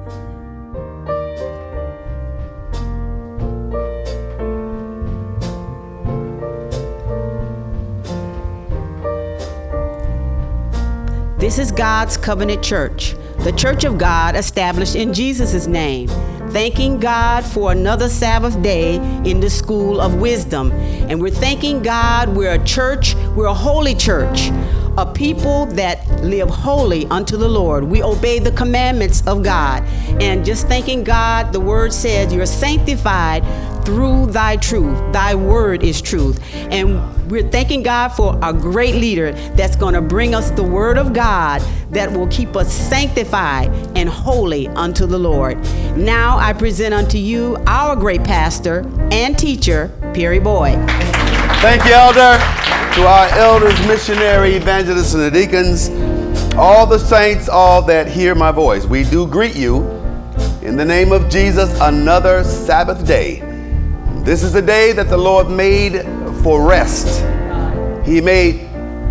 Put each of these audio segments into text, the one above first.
This is God's Covenant Church, the Church of God established in Jesus' name, thanking God for another Sabbath day in the School of Wisdom. And we're thanking God we're a church, we're a holy church, a people that live holy unto the Lord. We obey the commandments of God. And just thanking God, the word says you're sanctified through thy truth. Thy word is truth. And we're thanking God for a great leader that's going to bring us the word of God that will keep us sanctified and holy unto the Lord. Now I present unto you our great pastor and teacher, Perry Boyd. Thank you, Elder. To our elders, missionary, evangelists, and the deacons, all the saints, all that hear my voice, we do greet you in the name of Jesus, another Sabbath day. This is the day that the Lord made for rest. He made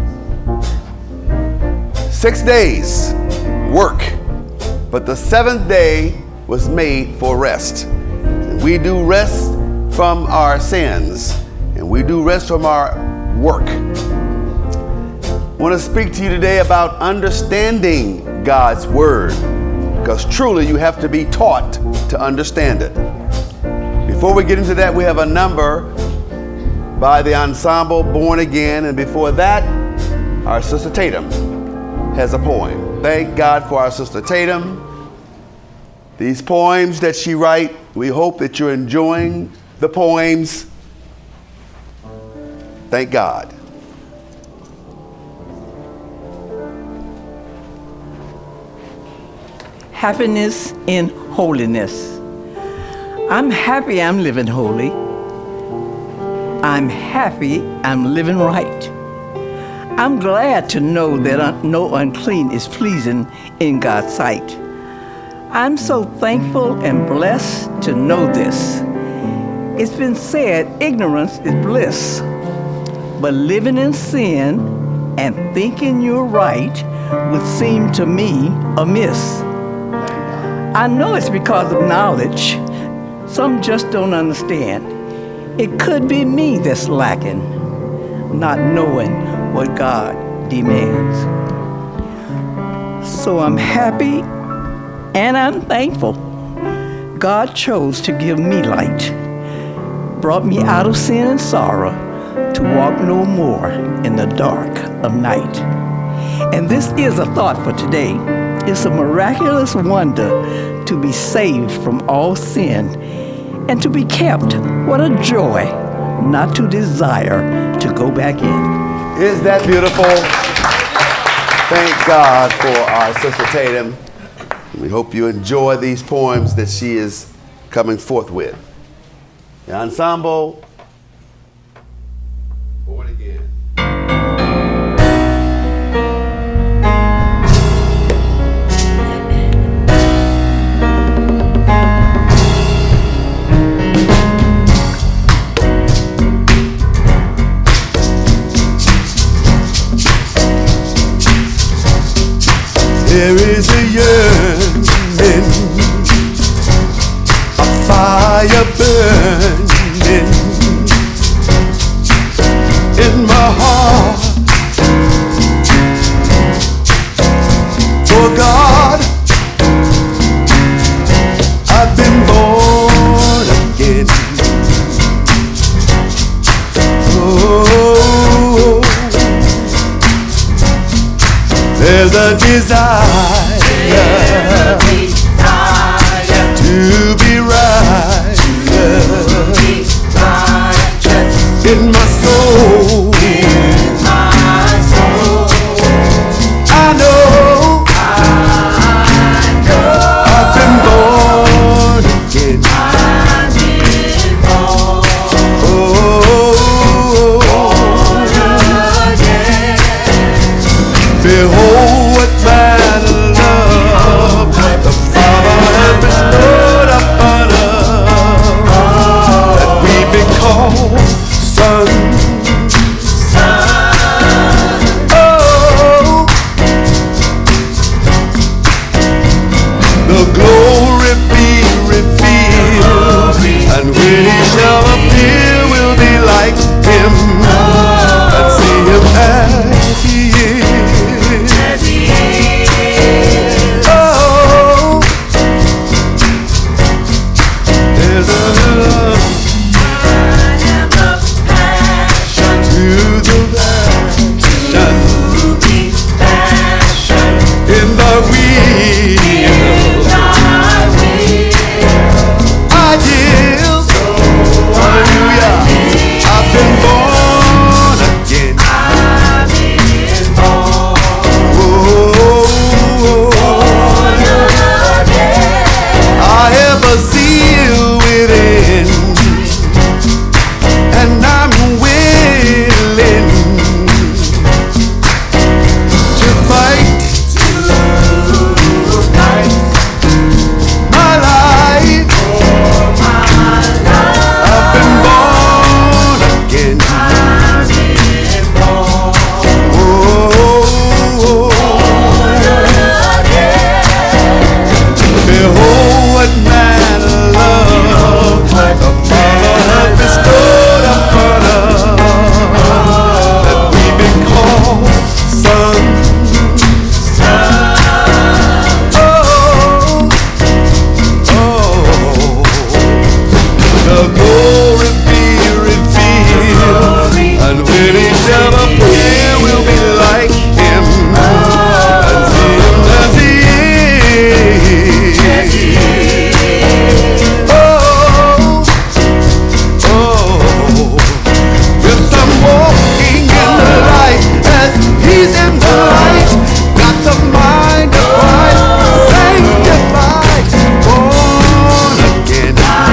6 days work, but the seventh day was made for rest. And we do rest from our sins, and we do rest from our work. I want to speak to you today about understanding God's word, because truly you have to be taught to understand it. Before we get into that, we have a number by the ensemble Born Again, and before that, our Sister Tatum has a poem. Thank God for our Sister Tatum. These poems that she writes, we hope that you're enjoying the poems. Thank God. Happiness in holiness. I'm happy I'm living holy. I'm happy I'm living right. I'm glad to know that no unclean is pleasing in God's sight. I'm so thankful and blessed to know this. It's been said ignorance is bliss, but living in sin and thinking you're right would seem to me amiss. I know it's because of knowledge. Some just don't understand. It could be me that's lacking, not knowing what God demands. So I'm happy and I'm thankful. God chose to give me light, brought me out of sin and sorrow to walk no more in the dark of night. And this is a thought for today. It's a miraculous wonder to be saved from all sin and to be kept. What a joy not to desire to go back in. Isn't that beautiful? Thank God for our Sister Tatum. We hope you enjoy these poems that she is coming forth with. The ensemble, Born Again. There is a yearning, a fire burning in my heart for God. I've been born again. Oh, there's a desire to be right in my soul. I know I've been born again. Behold what manner of love the Father has bestowed upon us, that we be called sons. Oh, the glory when he shall appear, we'll be like him and see him as he is. Oh, there's a love to the passion in the wheel. I give, hallelujah, I've been born again. I have a zeal within, and I'm willing to fight my life. I've been born again. Behold what manner of love the Father hath bestowed upon us, that we be called sons. The glory be revealed, and when he shall appear, we'll be like him and see him as he is. Yes, I'm walking in the light as he's in the light. Got the mind of Christ, sanctified, born again.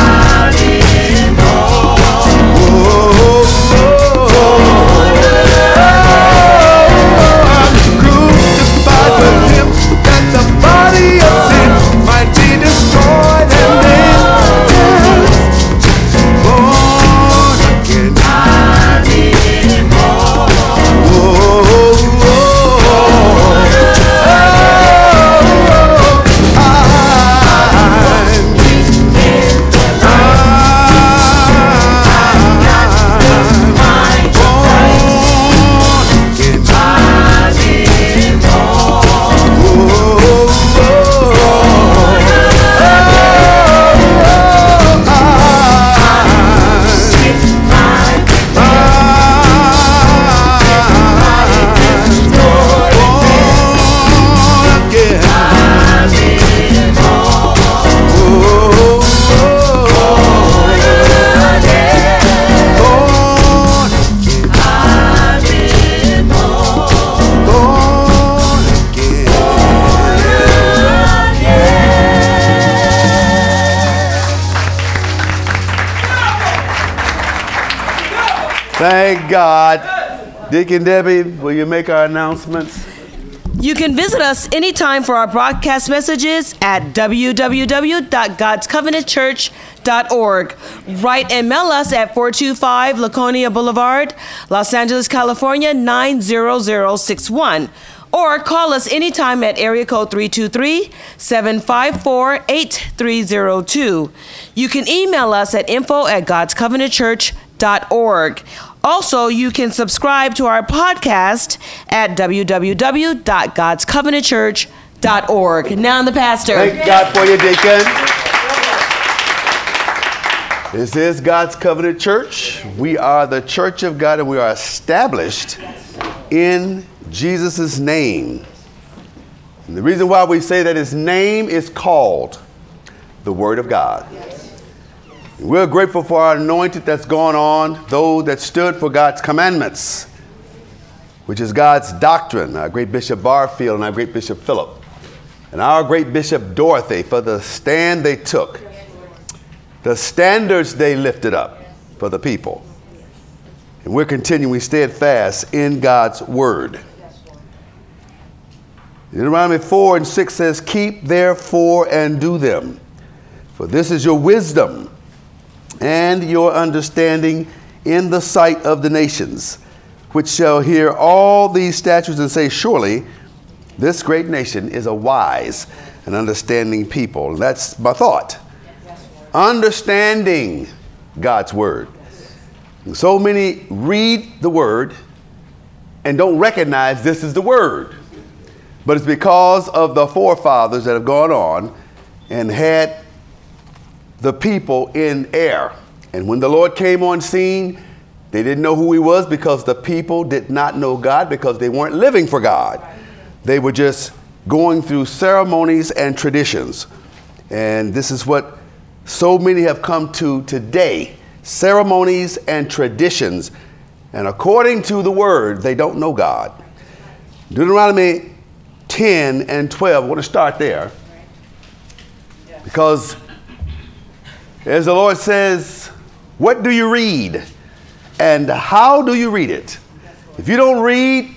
I'm crucified with him, that the body of sin might be destroyed, and then born again. Thank God. Deacon Debbie, will you make our announcements? You can visit us anytime for our broadcast messages at www.godscovenantchurch.org. Write and mail us at 425 Laconia Boulevard, Los Angeles, California, 90061. Or call us anytime at area code 323-754-8302. You can email us at info@godscovenantchurch.org. Also, you can subscribe to our podcast at www.godscovenantchurch.org. Now the pastor. Thank God for you, Deacon. This is God's Covenant Church. We are the Church of God, and we are established in Jesus' name. And the reason why we say that his name is called the Word of God. We're grateful for our anointing that's gone on, those that stood for God's commandments, which is God's doctrine, our great Bishop Barfield and our great Bishop Philip, and our great Bishop Dorothy for the stand they took, the standards they lifted up for the people. And we're continuing steadfast in God's word. Deuteronomy 4:6 says, "Keep therefore and do them, for this is your wisdom and your understanding in the sight of the nations, which shall hear all these statutes and say, surely this great nation is a wise and understanding people." And that's my thought. Understanding God's word. So many read the word and don't recognize this is the word. But it's because of the forefathers that have gone on and had the people in error. And when the Lord came on scene, they didn't know who he was because the people did not know God because they weren't living for God. They were just going through ceremonies and traditions. And this is what so many have come to today. Ceremonies and traditions. And according to the word, they don't know God. Deuteronomy 10 and 12, I want to start there. Because as the Lord says, what do you read? And how do you read it? If you don't read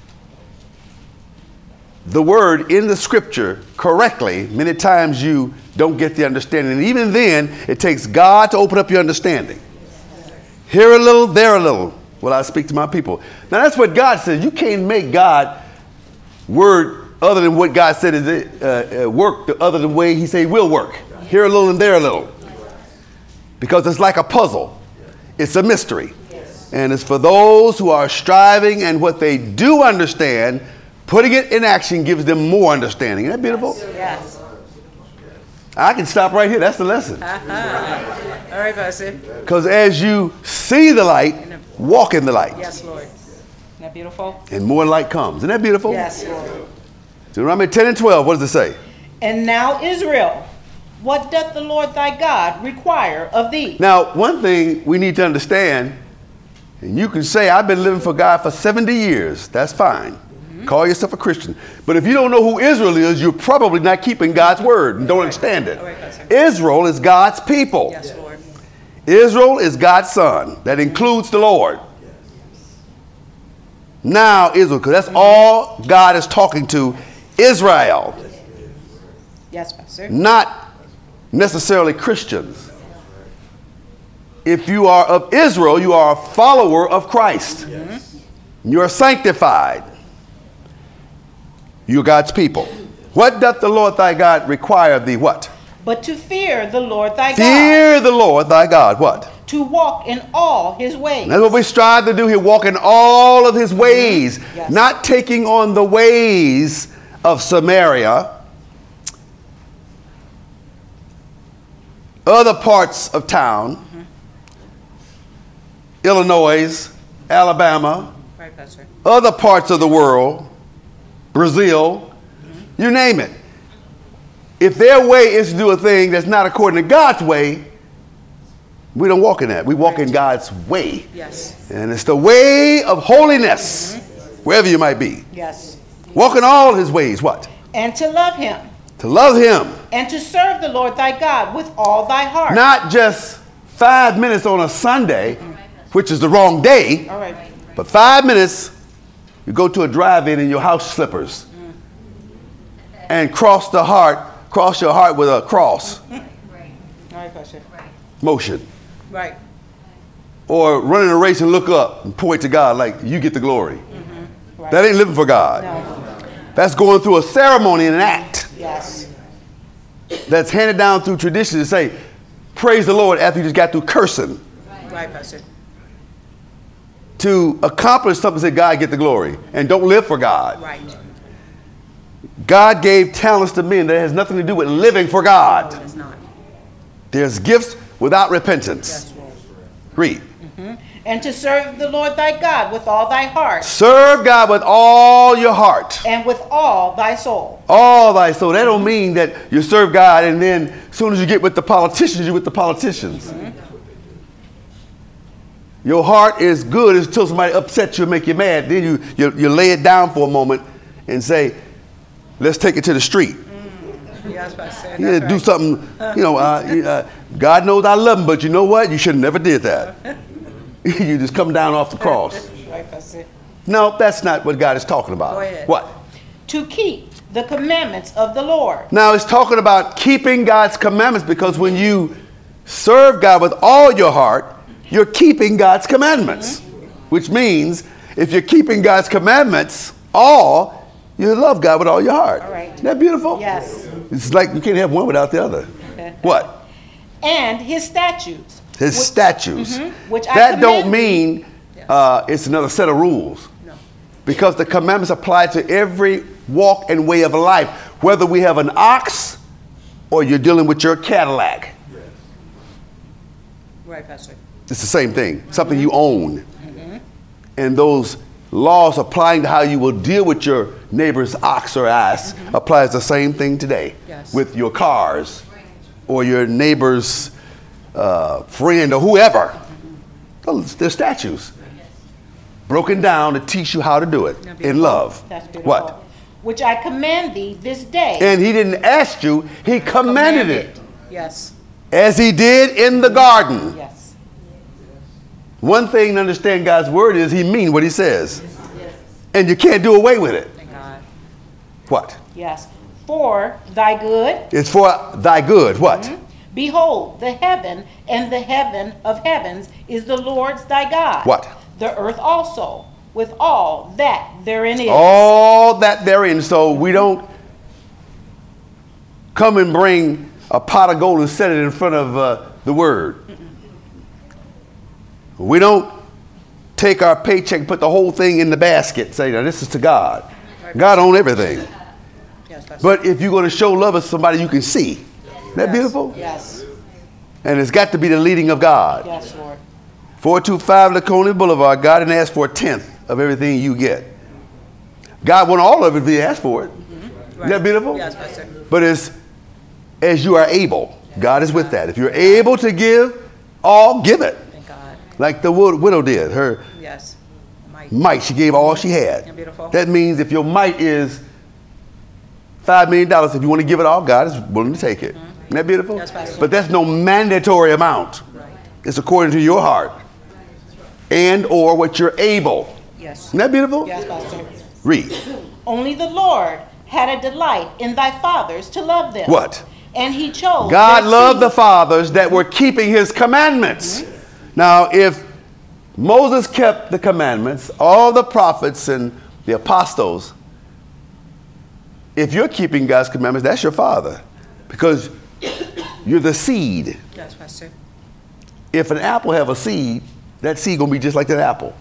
the word in the scripture correctly, many times you don't get the understanding. And even then, it takes God to open up your understanding. Here a little, there a little. Will I speak to my people? Now that's what God says. You can't make God word other than what God said is work the other than the way he said he will work. Here a little and there a little. Because it's like a puzzle. It's a mystery. And it's for those who are striving and what they do understand, putting it in action gives them more understanding. Isn't that beautiful? Yes. I can stop right here. That's the lesson. All right, Pastor. Because as you see the light, walk in the light. Yes, Lord. Isn't that beautiful? And more light comes. Isn't that beautiful? Yes, Lord. Deuteronomy 10 and 12, what does it say? And now, Israel, what doth the Lord thy God require of thee? Now, one thing we need to understand, and you can say, I've been living for God for 70 years. That's fine. Call yourself a Christian. But if you don't know who Israel is, you're probably not keeping God's word and don't understand it. Israel is God's people. Yes, Lord. Israel is God's son. That includes the Lord. Now Israel, because that's all God is talking to Israel. Yes, Pastor. Not necessarily Christians. If you are of Israel, you are a follower of Christ. You are sanctified. You're God's people. What doth the Lord thy God require of thee? What? But to fear the Lord thy God. Fear the Lord thy God. What? To walk in all his ways. And that's what we strive to do here. Walk in all of his ways. Yes. Not taking on the ways of Samaria. Other parts of town. Illinois, Alabama. Right, Pastor. Other parts of the world. Brazil, you name it. If their way is to do a thing that's not according to God's way, we don't walk in that. We walk in God's way. Yes. And it's the way of holiness, wherever you might be. Yes. Walk in all his ways, what? And to love him. To love him. And to serve the Lord thy God with all thy heart. Not just 5 minutes on a Sunday, which is the wrong day, All right. but 5 minutes. You go to a drive-in in your house slippers and cross your heart with a cross All right, Pastor. motion. Right. Or running a race and look up and point to God like you get the glory. Right. That ain't living for God. No. That's going through a ceremony and an act Yes. that's handed down through tradition to say, praise the Lord after you just got through cursing. Right, Pastor. To accomplish something, say God get the glory. And don't live for God. Right. God gave talents to men that has nothing to do with living for God. No, it is not. There's gifts without repentance. Yes, Lord. Read. And to serve the Lord thy God with all thy heart. Serve God with all your heart. And with all thy soul. All thy soul. That don't mean that you serve God and then as soon as you get with the politicians, you're with the politicians. Your heart is good until somebody upsets you and make you mad. Then you lay it down for a moment and say, let's take it to the street. Yes, Pastor. You do something, God knows I love him, but you know what? You should have never did that. You just come down off the cross. Right, Pastor. No, that's not what God is talking about. Go ahead. What? To keep the commandments of the Lord. Now it's talking about keeping God's commandments, because when you serve God with all your heart, you're keeping God's commandments. Which means if you're keeping God's commandments you love God with all your heart. All right. Isn't that beautiful? Yes. It's like you can't have one without the other. What? And his statutes, His statutes. Which I That don't command mean it's another set of rules. No. Because the commandments apply to every walk and way of life, whether we have an ox or you're dealing with your Cadillac. Right, Pastor. It's the same thing, something you own. And those laws applying to how you will deal with your neighbor's ox or ass applies the same thing today with your cars or your neighbor's friend or whoever. They're statutes broken down to teach you how to do it in love. That's beautiful. What? Which I command thee this day. And he didn't ask you, he commanded it. Yes. As he did in the garden. Yes. One thing to understand God's word is he means what he says. And you can't do away with it. Thank God. What? Yes. For thy good. It's for thy good. What? Behold, the heaven and the heaven of heavens is the Lord's thy God. What? The earth also, with all that therein is. All that therein. So we don't come and bring a pot of gold and set it in front of the word. We don't take our paycheck and put the whole thing in the basket and say, now this is to God. God owns everything. Yes, that's But if you're going to show love to somebody you can see, isn't that beautiful? Yes. And it's got to be the leading of God. Yes, Lord. 425 Laconia Boulevard. God didn't ask for a tenth of everything you get. God wants all of it if he asked for it. Isn't that beautiful? Yes, Pastor. But it's as you are able. God is with that. If you're able to give all, give it. Thank God. Like the widow did. Her Yes. might, she gave all she had. Beautiful. That means if your might is $5 million, if you want to give it all, God is willing to take it. Isn't that beautiful? Yes, Pastor. But that's no mandatory amount. Right. It's according to your heart and or what you're able. Yes. Isn't that beautiful? Yes, Pastor. Read. Only the Lord had a delight in thy fathers to love them. What? And he chose. God their loved the seed. fathers that were keeping his commandments. Now, if Moses kept the commandments, all the prophets and the apostles, if you're keeping God's commandments, that's your father. Because you're the seed. Yes, Pastor. If an apple have a seed, that seed gonna be just like that apple.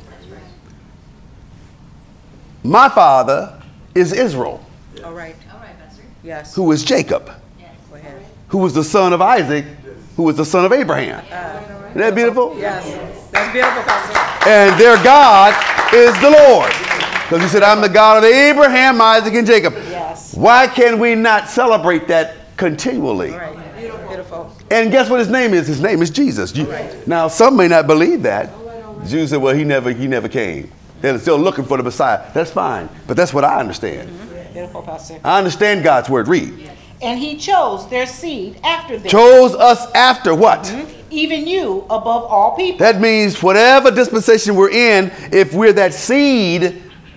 My father is Israel, All right. Yes. who is Jacob, Go ahead. who was the son of Isaac, who was the son of Abraham. Isn't that beautiful? Yes. That's beautiful, Pastor. And their God is the Lord. Because he said, I'm the God of Abraham, Isaac, and Jacob. Yes. Why can we not celebrate that continually? All right. Beautiful. And guess what his name is? His name is Jesus. Now, some may not believe that. Jews say, well, he never came. They're still looking for the Messiah. That's fine. But that's what I understand. Beautiful, Pastor. I understand God's word. Read. And he chose their seed after them. Chose us after what? Even you above all people. That means whatever dispensation we're in, if we're that seed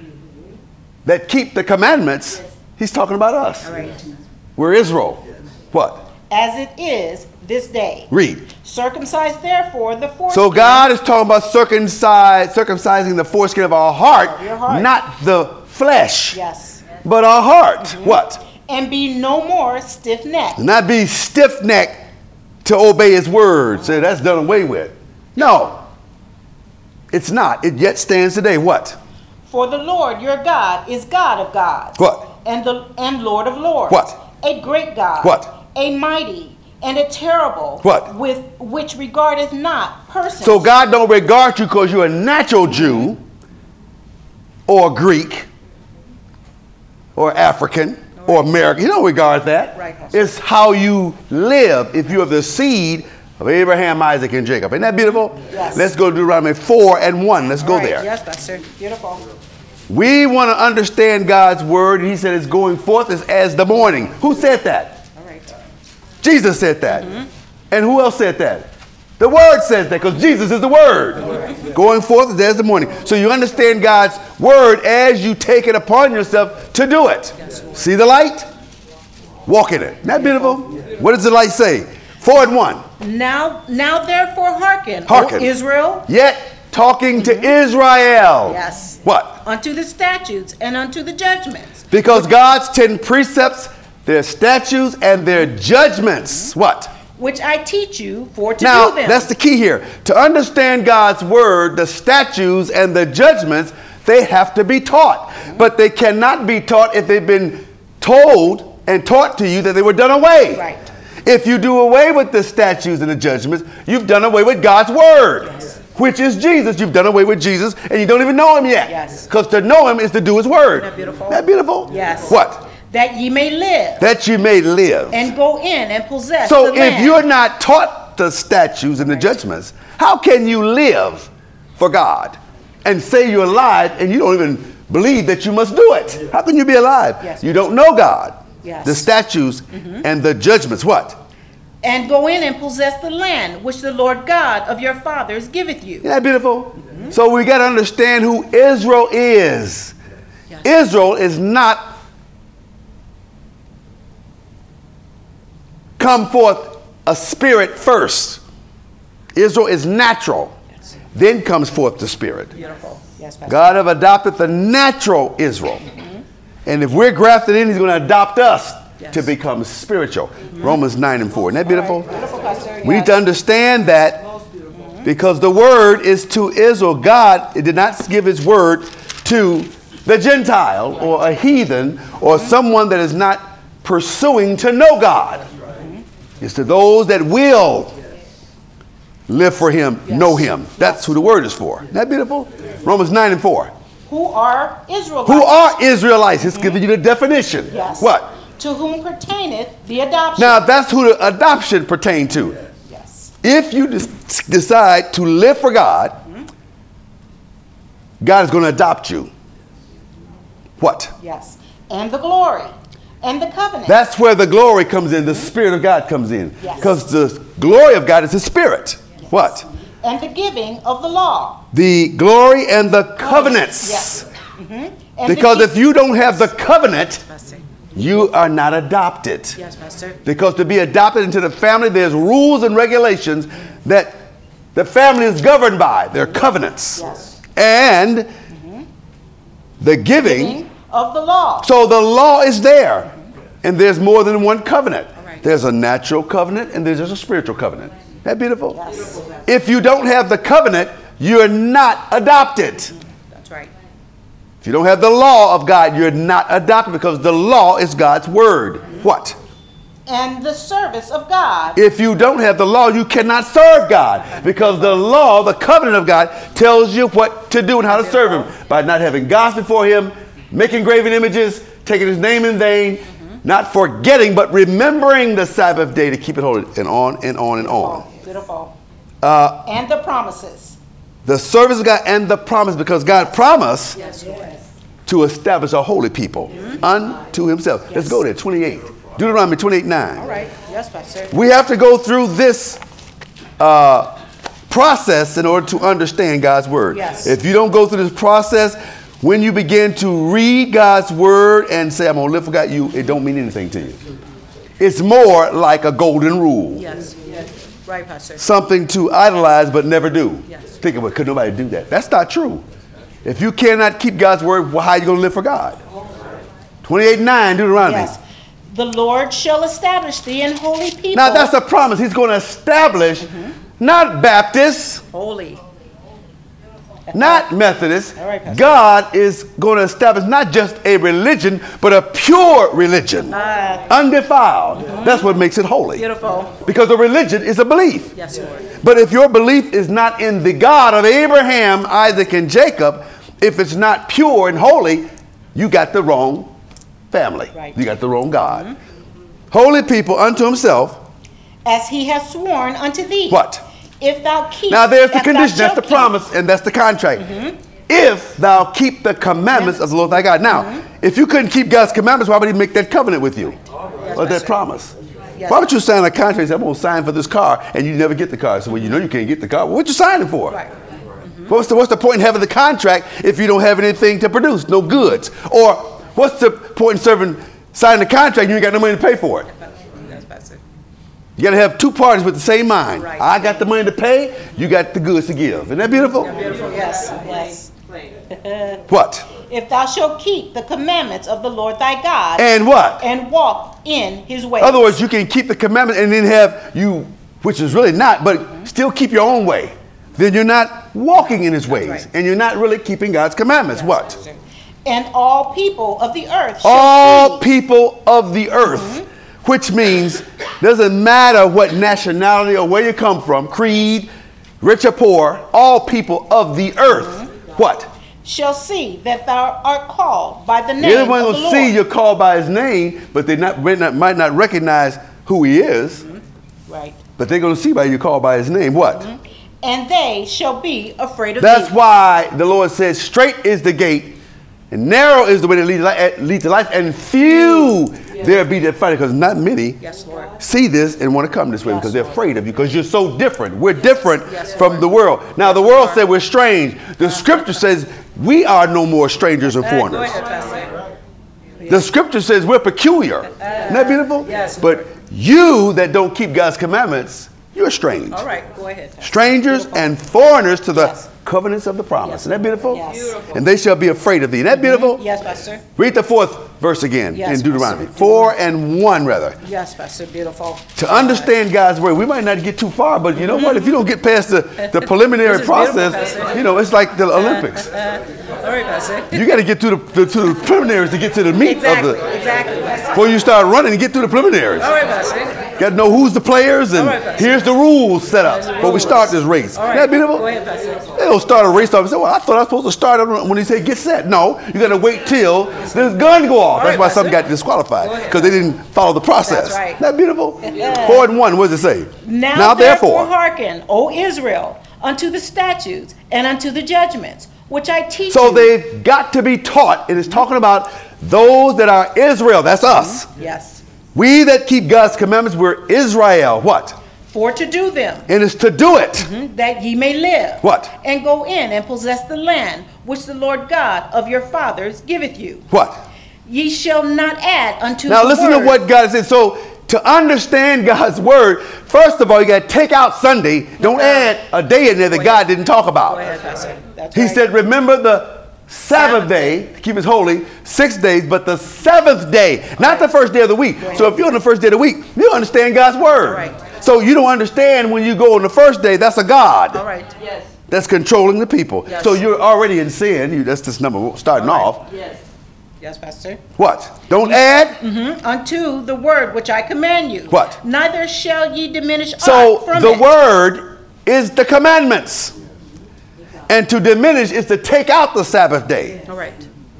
that keep the commandments, he's talking about us. All right. We're Israel. What? As it is this day. Read. Circumcise therefore the foreskin. So God is talking about circumcising the foreskin of our heart, Your heart. not the flesh, Yes. but our heart. What? And be no more stiff-necked. Not be stiff-necked to obey his word. Say that's done away with. No, it's not. It yet stands today. What? For the Lord your God is God of gods. What? And Lord of lords. What? A great God. What? A mighty and a terrible. What? With which regardeth not persons. So God don't regard you because you're a natural Jew or Greek or African or American. He don't regard that. Right, Pastor. It's how you live if you have the seed of Abraham, Isaac, and Jacob. Isn't that beautiful? Yes. Let's go to Deuteronomy 4:1. Let's go All right. there. Yes, Pastor. Beautiful. We want to understand God's word. He said it's going forth as the morning. Who said that? All right. Jesus said that. And who else said that? The word says that because Jesus is the word. Going forth as the morning. So you understand God's word as you take it upon yourself to do it. See the light? Walk in it. Isn't that beautiful? What does the light say? 4:1. Now therefore hearken, Hearken. O Israel, Yet talking to Israel. Yes. What? unto the statutes and unto the judgments. Because God's 10 precepts, their statutes, and their judgments, what? which I teach you for to Now, do them. that's the key here. To understand God's word, the statutes and the judgments, they have to be taught. But they cannot be taught if they've been told and taught to you that they were done away. Right. If you do away with the statutes and the judgments, you've done away with God's word, which is Jesus. You've done away with Jesus, and you don't even know him yet. Yes. Because to know him is to do his word. Isn't that beautiful? Isn't that beautiful? Yes. What? That ye may live That you may live. and go in and possess So the if land. you're not taught the statutes and the judgments, how can you live for God and say you're alive and you don't even believe that you must do it? How can you be alive? Yes. You don't know God. Yes. The statutes and the judgments. What? And go in and possess the land which the Lord God of your fathers giveth you. Isn't that beautiful? So we got to understand who Israel is. Yes. Israel is not come forth a spirit first. Israel is natural. Then comes forth the spirit. Beautiful. Yes, Pastor. God have adopted the natural Israel. And if we're grafted in, he's going to adopt us to become spiritual. Romans 9 and 4. Isn't that beautiful? Beautiful, Pastor. We need to understand that because the word is to Israel. God did not give his word to the Gentile or a heathen or someone that is not pursuing to know God. It's to those that will live for him, know him. That's who the word is for. Isn't that beautiful? Romans 9 and 4. Who are Israelites? Who are Israelites? It's giving you the definition. Yes. What? To whom pertaineth the adoption. Now that's who the adoption pertained to. Yes. If you decide to live for God, God is going to adopt you. What? Yes. And the glory. And the covenant. That's where the glory comes in. The Spirit of God comes in. Yes. Because the glory of God is His Spirit. What? And the giving of the law. The glory and the covenants. Yes. And Because the if you don't have the covenant, you are not adopted. Yes, Pastor. Because to be adopted into the family, there's rules and regulations that the family is governed by. They're covenants. Yes. And the giving. Of the law. So the law is there. And there's more than one covenant. There's a natural covenant and there's a spiritual covenant. Isn't that beautiful? Yes. If you don't have the covenant, you're not adopted. That's right. If you don't have the law of God, you're not adopted because the law is God's word. What? And the service of God. If you don't have the law, you cannot serve God because the law, the covenant of God, tells you what to do and how to serve Him by not having gods before Him, making graven images, taking His name in vain, not forgetting but remembering the Sabbath day to keep it holy, and on and on and on. Beautiful. And the promises. The service of God and the promise, because God promised to establish a holy people unto Himself. Let's go there, 28. Deuteronomy 28:9. All right. Yes, Pastor. We have to go through this process in order to understand God's word. Yes. If you don't go through this process, when you begin to read God's word and say, I'm going to live for God, it don't mean anything to you. It's more like a golden rule. Yes. Yes. Right, Pastor. Something to idolize but never do. Yes. Think about it. Could nobody do that? That's not true. If you cannot keep God's word, well, how are you going to live for God? 28:9, Deuteronomy. Yes. The Lord shall establish thee in holy people. Now that's a promise. He's going to establish not Baptists, holy. not Methodists. All right, Pastor. God is going to establish not just a religion, but a pure religion, undefiled. That's what makes it holy. Beautiful. Because a religion is a belief. Yes, Lord. But if your belief is not in the God of Abraham, Isaac, and Jacob, if it's not pure and holy, you got the wrong family. Right. You got the wrong God. Holy people unto Himself. As He has sworn unto thee. What? If thou keep. Now there's the as thou condition, that's the shalt promise, and that's the contract. If thou keep the commandments of the Lord thy God. Now, if you couldn't keep God's commandments, why would He make that covenant with you? Or that promise? Yes. Why would you sign a contract and say, I'm going to sign for this car, and you never get the car? So, well, you know you can't get the car. Well, what you signing for? Right. What's the point in having the contract if you don't have anything to produce, no goods? Or what's the point in signing the contract and you ain't got no money to pay for it? You got to have two parties with the same mind. Right. I got the money to pay, you got the goods to give. Isn't that beautiful? Beautiful. Yes. Yes. What? If thou shalt keep the commandments of the Lord thy God And what? and walk in his ways. In other words, you can keep the commandment and then have you, which is really not, but still keep your own way. Then you're not walking in his ways. right. And you're not really keeping God's commandments. What? And all people of the earth shall All see. people of the earth. Which means doesn't matter what nationality or where you come from, creed, rich or poor, all people of the earth. What? Shall see that thou art called by the name Everyone of the will Lord. see you're called by his name, but they might not recognize who he is. Right. But they're going to see by you called by his name. What? And they shall be afraid of That's thee. why the Lord says, straight is the gate, and narrow is the way that leads to life, and few there be that find it, because not many Yes, Lord. see this and want to come this way Yes, because they're Lord. afraid of you, because you're so different. We're different Yes, from Lord. the world. Now, the world said we're strange. The scripture says we are no more strangers and Go foreigners. ahead, Pastor. The scripture says we're peculiar. Isn't that beautiful? Yes. But you that don't keep God's commandments, you're strange. All right, go ahead, Pastor. Strangers Beautiful. and foreigners to the Yes. covenants of the promise. Yes. Isn't that beautiful? Yes. Beautiful. And they shall be afraid of thee. Isn't that beautiful? Yes, Pastor. Read the 4th verse again Yes, in Deuteronomy. Pastor. 4:1 rather. Yes, Pastor. Beautiful. To understand God's word, we might not get too far, but you know what? If you don't get past the preliminary This is beautiful, process, Pastor. you know, it's like the Olympics. All right, Pastor. You got to get to the preliminaries to get to the meat Exactly, of the. exactly, Pastor. Before you start running, and get through the preliminaries. All right, Pastor. Got to know who's the players, and All right, Pastor. here's the rules set up before we start this race. All Isn't right, that beautiful? go ahead, Pastor. They don't start a race off and say, well, I thought I was supposed to start it when he said get set. No, you got to wait till this gun go off. All That's right, why some Pastor. got disqualified, Go ahead, because they didn't follow the process. That's right. Isn't that beautiful? Yeah. 4:1, what does it say? Now therefore hearken, O Israel, unto the statutes and unto the judgments, which I teach So you. they've got to be taught. It is talking about those that are Israel. That's us. Yes. We that keep God's commandments, we're Israel. What? For to do them, And it's to do it. that ye may live. What? And go in and possess the land which the Lord God of your fathers giveth you. What? Ye shall not add unto Now the listen word. to what God said. So to understand God's word, first of all, you got to take out Sunday. Don't add a day in there that God didn't talk Go about. ahead, Pastor. That's He right. said, remember the Sabbath day, keep it holy, 6 days, but the seventh day, not the first day of the week. So if you're on the first day of the week, you understand God's word. Right. So you don't understand when you go on the first day, that's a God All right. Yes. that's controlling the people. Yes. So you're already in sin. That's this number starting off. Yes. Yes, Pastor. What? Don't add. Unto the word which I command you. What? Neither shall ye diminish So aught from the it. word is the commandments. And to diminish is to take out the Sabbath day All right.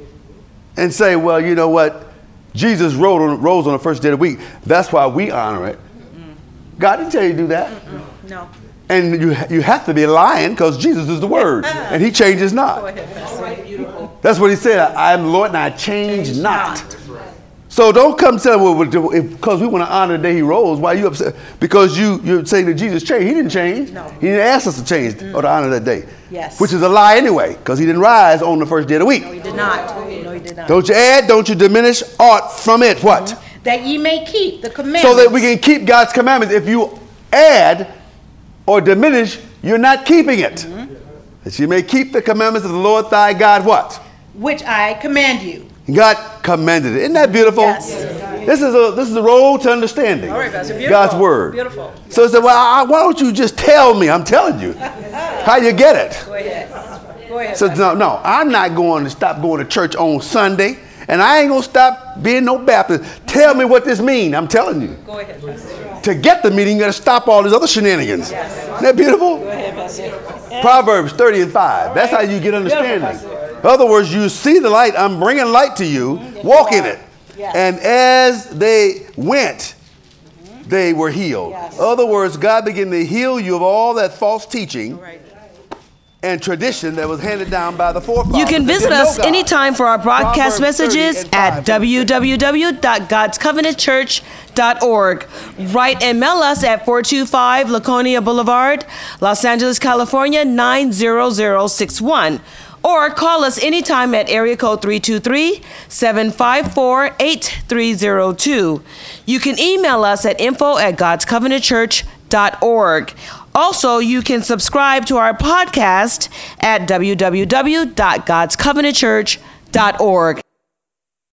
and say, well, you know what? Jesus rose on the first day of the week. That's why we honor it. God didn't tell you to do that. No. And you have to be lying, because Jesus is the word. And he changes Go not. ahead, Pastor. Beautiful. That's what he said. I am the Lord and I change not. So don't come tell me, well, because we want to honor the day he rose, why are you upset? Because you're saying that Jesus changed. He didn't change. No. He didn't ask us to change or to honor that day. Yes. Which is a lie anyway, because he didn't rise on the first day of the week. No, he did not. No, he did not. Don't you add, don't you diminish aught from it. What? That ye may keep the commandments. So that we can keep God's commandments. If you add or diminish, you're not keeping it. That you may keep the commandments of the Lord thy God. What? Which I command you. God commanded it. Isn't that beautiful? Yes. This is a road to understanding All right, Pastor. Beautiful. God's word. Beautiful. So I said, well, why don't you just tell me? I'm telling you how you get it. Go ahead. Go ahead. So Pastor. no, I'm not going to stop going to church on Sunday, and I ain't gonna stop being no Baptist. Tell me what this means. I'm telling you. Go ahead, Pastor. To get the meaning, you got to stop all these other shenanigans. Yes. Isn't that beautiful? Go ahead, Pastor. Proverbs 30:5. That's how you get understanding. In other words, you see the light. I'm bringing light to you. Walk in it. Yes. And as they went, they were healed. Yes. In other words, God began to heal you of all that false teaching All right. and tradition that was handed down by the forefathers. You can that visit didn't know us God. anytime for our broadcast Proverbs 30 messages and at 5. www.godscovenantchurch.org. Write and mail us at 425 Laconia Boulevard, Los Angeles, California, 90061. Or call us anytime at area code 323-754-8302. You can email us at info@godscovenantchurch.org. Also, you can subscribe to our podcast at www.godscovenantchurch.org.